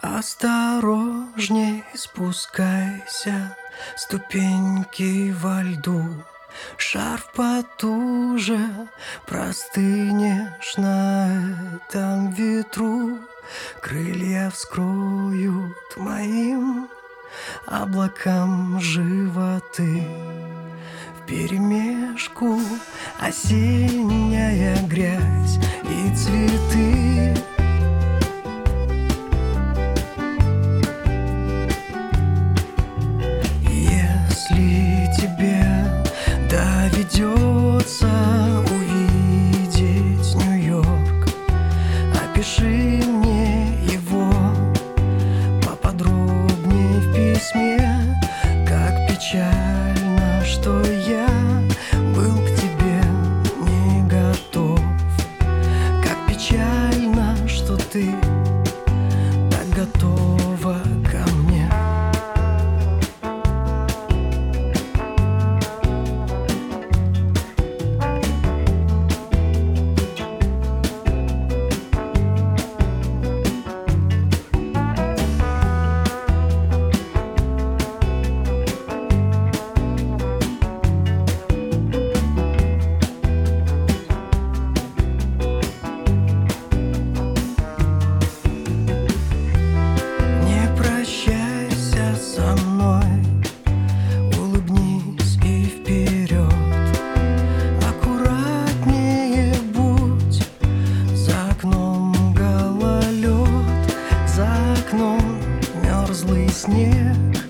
Осторожней спускайся, ступеньки во льду. Шарф потуже, простынешь на этом ветру. Крылья вскроют моим облакам животы. Вперемешку осенняя грязь и цветы. Если тебе доведется увидеть Нью-Йорк, опиши мне его поподробнее в письме. Как печально, что я был к тебе не готов. Как печально, что ты так готова ко мне. Улыбнись и вперед, аккуратнее будь. За окном гололед, за окном мерзлый снег.